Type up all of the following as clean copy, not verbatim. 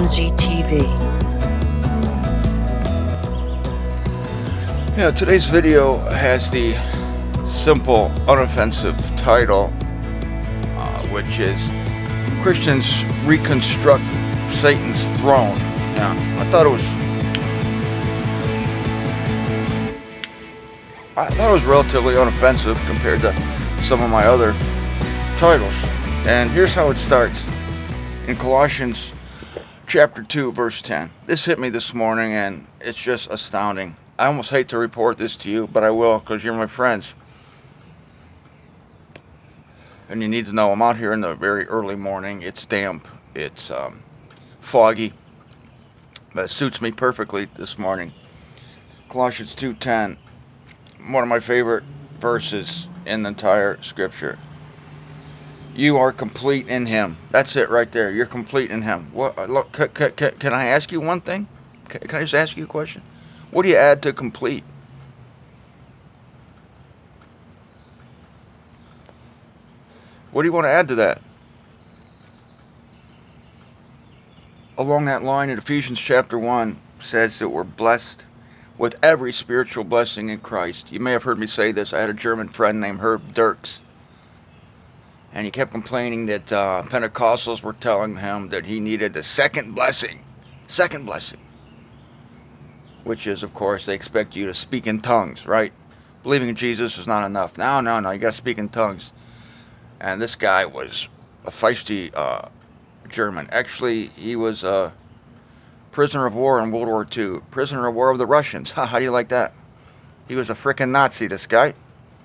MZTV. Yeah, today's video has the simple, unoffensive title, which is Christians Reconstruct Satan's Throne. Yeah, I thought it was relatively unoffensive compared to some of my other titles. And here's how it starts in Colossians chapter 2, verse 10. This hit me this morning, and it's just astounding. I almost hate to report this to you, but I will because you're my friends. And you need to know I'm out here in the very early morning. It's damp. It's foggy. But it suits me perfectly this morning. Colossians 2:10. One of my favorite verses in the entire scripture. You are complete in him. That's it right there. You're complete in him. What? Look, can I ask you one thing? Can I just ask you a question? What do you add to complete? What do you want to add to that? Along that line in Ephesians chapter 1 says that we're blessed with every spiritual blessing in Christ. You may have heard me say this. I had a German friend named Herb Dirks. And he kept complaining that Pentecostals were telling him that he needed the second blessing. Second blessing. Which is, of course, they expect you to speak in tongues, right? Believing in Jesus is not enough. No, you got to speak in tongues. And this guy was a feisty German. Actually, he was a prisoner of war in World War II. Prisoner of war of the Russians. How do you like that? He was a frickin' Nazi, this guy.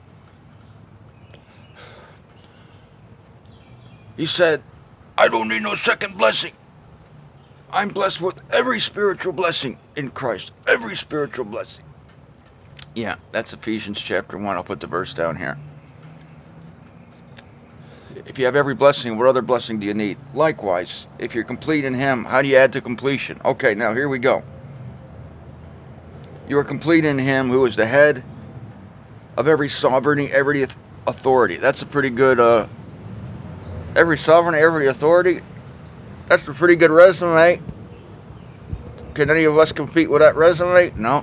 He said, I don't need no second blessing. I'm blessed with every spiritual blessing in Christ. Every spiritual blessing. Yeah, that's Ephesians chapter 1. I'll put the verse down here. If you have every blessing, what other blessing do you need? Likewise, if you're complete in him, how do you add to completion? Okay, now here we go. You are complete in him who is the head of every sovereignty, every authority. That's a pretty good... Every sovereignty, every authority, that's a pretty good resume. Can any of us compete with that resume? No.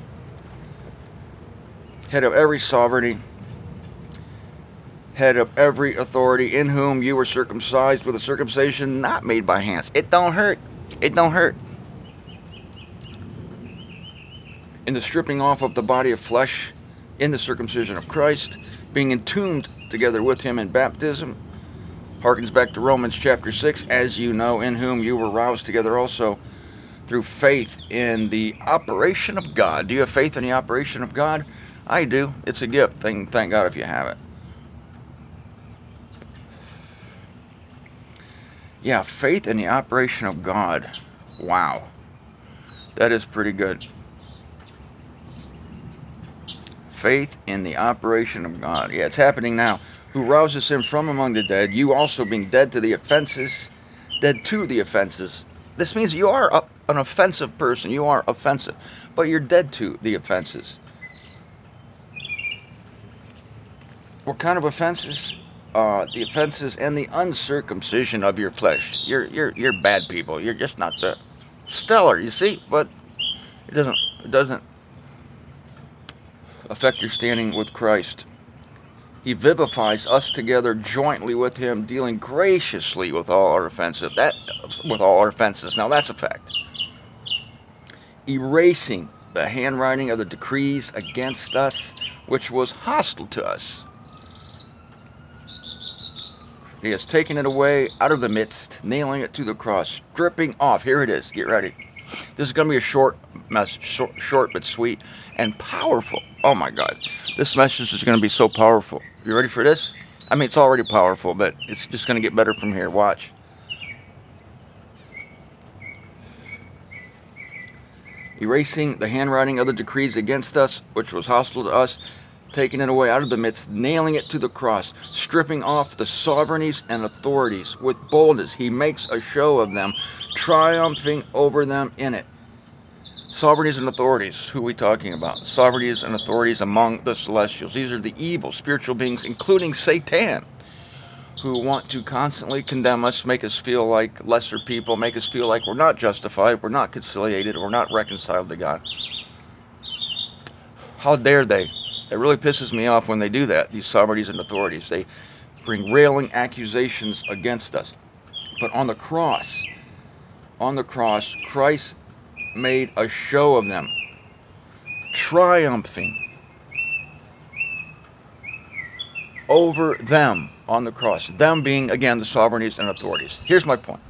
Head of every sovereignty, head of every authority, in whom you were circumcised with a circumcision not made by hands. It don't hurt. It don't hurt. In the stripping off of the body of flesh, in the circumcision of Christ, being entombed together with him in baptism, harkens back to Romans chapter 6, as you know, in whom you were roused together also through faith in the operation of God. Do you have faith in the operation of God? I do. It's a gift. Thank God if you have it. Yeah, faith in the operation of God. Wow. That is pretty good. Faith in the operation of God. Yeah, it's happening now. Who rouses him from among the dead, you also being dead to the offenses. This means you are an offensive person. You are offensive, but you're dead to the offenses. What kind of offenses? The offenses and the uncircumcision of your flesh. You're bad people. You're just not the stellar, you see. But it doesn't affect your standing with Christ. He vivifies us together jointly with him, dealing graciously with all our offenses. Now that's a fact. Erasing the handwriting of the decrees against us, which was hostile to us. He has taken it away out of the midst, nailing it to the cross, stripping off. Here it is. Get ready. This is going to be a short message, short but sweet and powerful. Oh my God. This message is going to be so powerful. You ready for this? I mean, it's already powerful, but it's just going to get better from here. Watch. Erasing the handwriting of the decrees against us, which was hostile to us, taking it away out of the midst, nailing it to the cross, stripping off the sovereignties and authorities. With boldness, he makes a show of them, triumphing over them in it. Sovereignties and authorities. Who are we talking about? Sovereignties and authorities among the celestials. These are the evil spiritual beings, including Satan, who want to constantly condemn us, make us feel like lesser people, make us feel like we're not justified, we're not conciliated, we're not reconciled to God. How dare they? It really pisses me off when they do that, these sovereignties and authorities. They bring railing accusations against us. But on the cross, Christ made a show of them, triumphing over them on the cross. Them being, again, the sovereignties and authorities. Here's my point.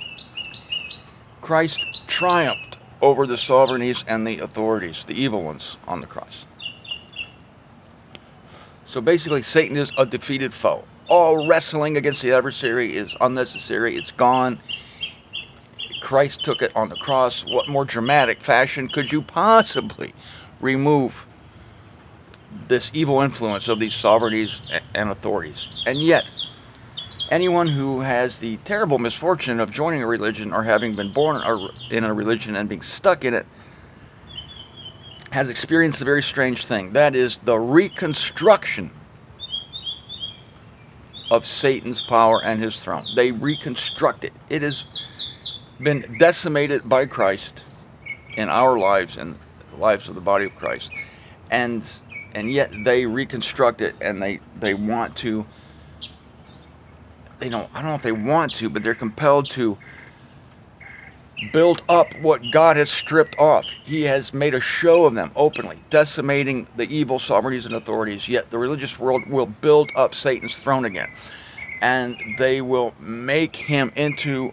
Christ triumphed over the sovereignties and the authorities, the evil ones, on the cross. So basically, Satan is a defeated foe. All wrestling against the adversary is unnecessary. It's gone. Christ took it on the cross. What more dramatic fashion could you possibly remove this evil influence of these sovereignties and authorities? And yet, anyone who has the terrible misfortune of joining a religion or having been born in a religion and being stuck in it has experienced a very strange thing. That is the reconstruction of Satan's power and his throne. They reconstruct it. It has been decimated by Christ in our lives and the lives of the body of Christ. And yet they reconstruct it, and they want to, I don't know if they want to, but they're compelled to build up what God has stripped off. He has made a show of them openly, decimating the evil sovereignties and authorities, yet the religious world will build up Satan's throne again. And they will make him into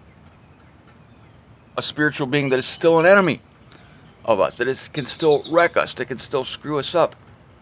a spiritual being that is still an enemy of us, that can still wreck us, that can still screw us up.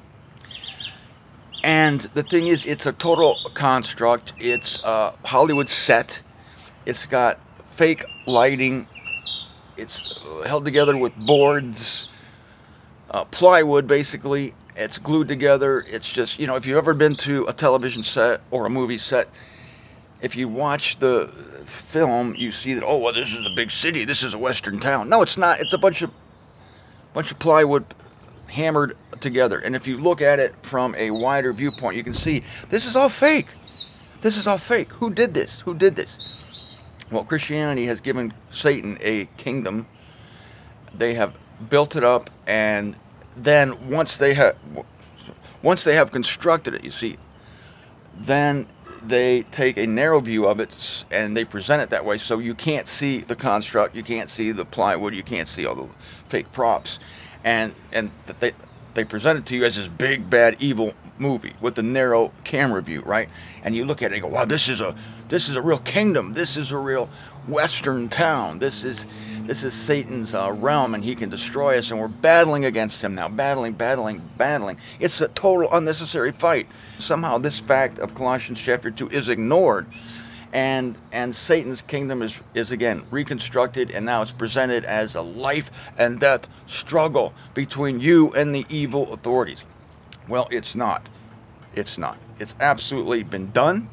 And the thing is, it's a total construct. It's a Hollywood set. It's got fake lighting. It's held together with boards, plywood basically. It's glued together. It's just, if you've ever been to a television set or a movie set, if you watch the film, you see that, oh, well, this is a big city. This is a western town. No, it's not. It's a bunch of plywood hammered together. And if you look at it from a wider viewpoint, you can see this is all fake. This is all fake. Who did this? Who did this? Well, Christianity has given Satan a kingdom. They have built it up, and then once they have constructed it, you see, then they take a narrow view of it and they present it that way, so you can't see the construct, you can't see the plywood, you can't see all the fake props, and they present it to you as this big bad evil movie with the narrow camera view, right? And you look at it and go, wow, this is a real kingdom. This is a real western town. This is Satan's realm, and he can destroy us, and we're battling against him now. Battling. It's a total unnecessary fight. Somehow this fact of Colossians chapter 2 is ignored, and Satan's kingdom is again reconstructed, and now it's presented as a life and death struggle between you and the evil authorities. Well, it's not. It's not. It's absolutely been done.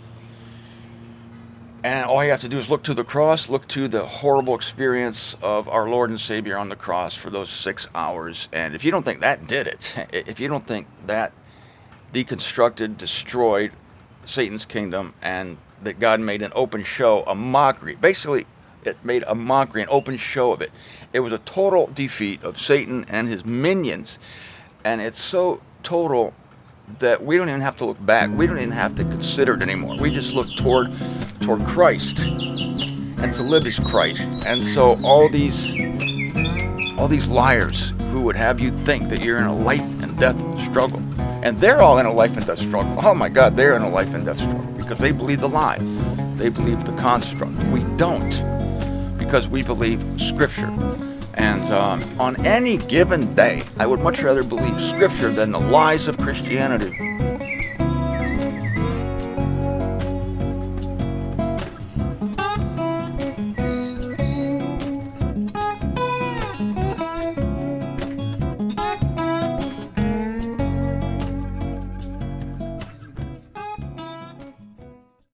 And all you have to do is look to the cross, look to the horrible experience of our Lord and Savior on the cross for those 6 hours. And if you don't think that did it, if you don't think that deconstructed, destroyed Satan's kingdom, and that God made an open show, a mockery, basically it made a mockery, an open show of it. It was a total defeat of Satan and his minions. And it's so total that we don't even have to look back. We don't even have to consider it anymore. We just look toward Christ, and to live is Christ. And so all these liars who would have you think that you're in a life and death struggle, and they're all in a life and death struggle. Oh my God, they're in a life and death struggle because they believe the lie. They believe the construct. We don't, because we believe Scripture. And on any given day, I would much rather believe Scripture than the lies of Christianity.